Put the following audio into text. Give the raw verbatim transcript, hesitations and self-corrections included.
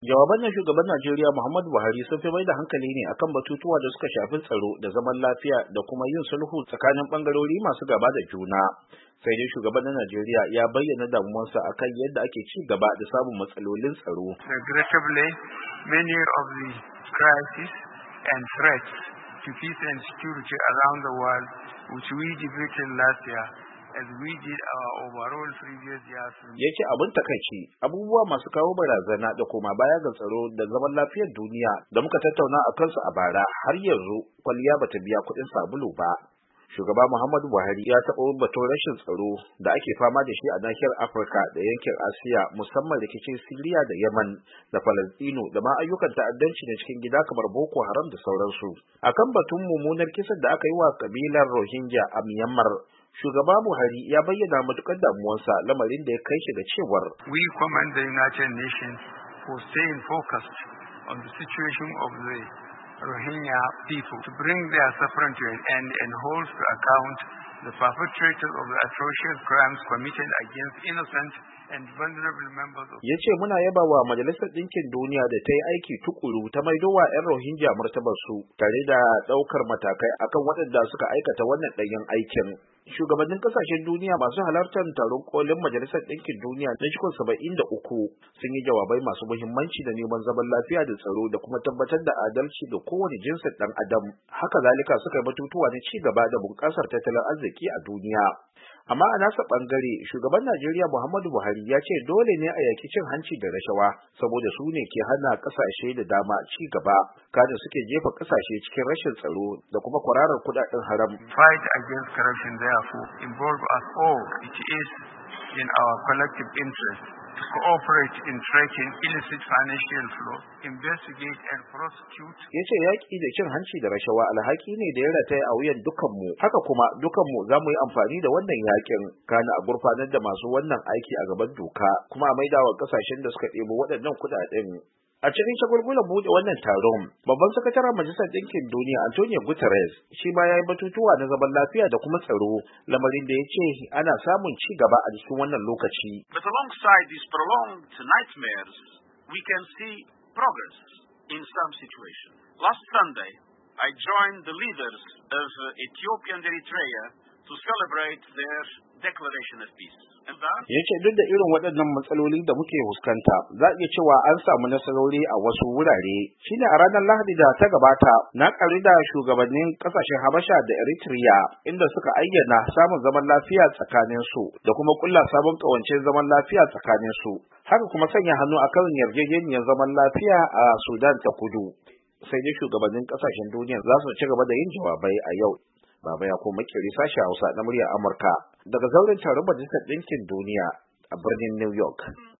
Jawaban na shugaban Najeriya Muhammadu Buhari sun fi mai da hankali ne akan batutuwa da suka shafi tsaro da zaman lafiya da kuma yin sulhu tsakanin bangarori masu gaba da juna. Sai dai shugaban na Najeriya ya bayyana damuwarsa akan yadda ake ci gaba da samun matsalolin tsaro. Regrettably, many of the crises and threats to peace and security around the world which we debated last year as we did our overall previous years. Ya ce abin takaici abubuwa masu kawo barazana da koma baya ga tsaro da zaman lafiyar duniya da muka tattauna a kansu a bara har yanzu kwalliya bata biya kuɗin sabulu ba. Shugaba Muhammadu Buhari ya taɓa batun rashin tsaro da ake fama da shi a nahiyar Afirka da yankin Asiya, musamman rikicin Siriya da Yaman da Falastinu da ma ayyukan ta'addanci na cikin gida kamar Boko Haram da sauransu. Akan batun mummunar kisan da aka yi wa kabilar Rohingya a Myanmar, Shugaba Buhari ya bayyana matukar damuwarsa, lamarin da ya kai shi da cewar We commend the United Nations for staying focused on the situation of the Rohingya people to bring their suffering to an end and hold to account the perpetrators of the atrocious crimes committed against innocent and vulnerable members of. Ya ce muna yaba wa Majalisar Ɗinkin Duniya da ta yi aiki tukuru ta maidowa 'yan Rohingya martabarsu tare da ɗaukar matakai akan waɗanda suka aikata wannan ɗanyen aikin. Shugabannin kasashen duniya masu halartar taron kolin Majalisar Ɗinkin Duniya na cikin saba'in da uku sun yi jawabai masu muhimmanci da neman zaman lafiya da tsaro da kuma tabbatar da adalci ga kowane jinsin ɗan adam. Haka zalika suka yi batutuwa na ci gaba da bunƙasar tattalin arziki a duniya. Amma a nasa ɓangare, shugaban Najeriya Muhammadu Buhari ya ce dole ne a yaki cin hanci da rashawa saboda su ne ke hana ƙasashe da dama ci gaba, kada suke jefa ƙasashe cikin rashin tsaro da kuma kwararar kuɗaɗen haram. Fight against corruption therefore involve us all. It is in our collective interest to cooperate in tracking illicit financial flow, investigate and prosecute. Ya ce yaƙi da cin hanci da rashawa alhaki ne da ya rataya a wuyan dukanmu. Haka kuma dukanmu za mu yi amfani da wannan yaƙin kana a gurfanar da masu wannan aiki a gaban doka kuma a maidawa ƙasashen da suka ɗebo waɗannan kuɗaɗen. A cikin shagulgulan buɗe wannan taron, babban sakataren Majalisar Ɗinkin Duniya Antonio Guterres shi ma ya yi batutuwa na zaman lafiya da kuma tsaro, lamarin da ya ce ana samun ci gaba a cikin wannan lokaci. But alongside these prolonged nightmares, we can see progress in some situations. Last Sunday, I joined the leaders of Ethiopia and Eritrea to celebrate their declaration of peace. Ya ce duk da irin waɗannan matsaloli da muke fuskanta, za a iya cewa an samu nasarori a wasu wurare. Shine a ranar Lahadi da ta gabata, na ƙari da shugabannin ƙasashen Habasha da Eritrea, inda suka ayyana samun zaman lafiya tsakanin su da kuma ƙulla sabon ƙawance zaman lafiya tsakanin su. Haka kuma sanya hannu akan yarjejeniyar zaman lafiya a Sudan ta Kudu. Sai dai shugabannin ƙasashen duniya za su ci gaba da yin jawabai a yau. Baba ya kuma kiri sashi Hausa na muryar Amurka daga zauren taron Majalisar Ɗinkin Duniya a birnin New York.